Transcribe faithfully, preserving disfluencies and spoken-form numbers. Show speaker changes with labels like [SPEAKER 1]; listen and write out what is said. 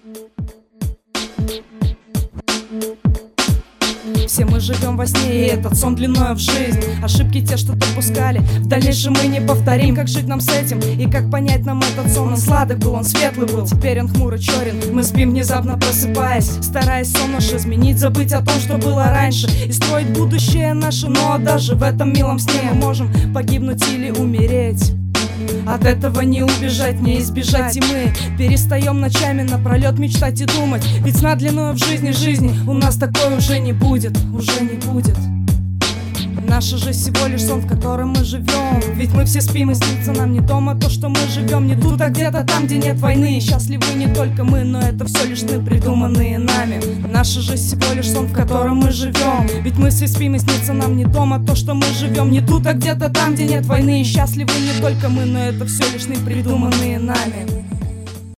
[SPEAKER 1] Все мы живем во сне, и этот сон длиною в жизнь. Ошибки те, что допускали, в дальнейшем мы не повторим. Как жить нам с этим, и как понять нам этот сон? Он сладок был, он светлый был, теперь он хмуро черен. Мы спим, внезапно просыпаясь, стараясь сон наш изменить, забыть о том, что было раньше, и строить будущее наше. Но даже в этом милом сне мы можем погибнуть или умереть. От этого не убежать, не избежать, и мы перестаем ночами напролет мечтать и думать. Ведь сна длиною в жизни жизни у нас такой уже не будет, уже не будет. Наша же всего лишь сон, в котором мы живем. Ведь мы все спим, и снится нам не дома то, что мы живем не тут, а где-то там, где нет войны. И счастливы не только мы, но это все лишь сны, придуманные нами. Наша же всего лишь сон, в котором мы живем. Ведь мы все спим, и снится нам не дома то, что мы живем не тут, а где-то там, где нет войны. И счастливы не только мы, но это все лишь сны, придуманные нами.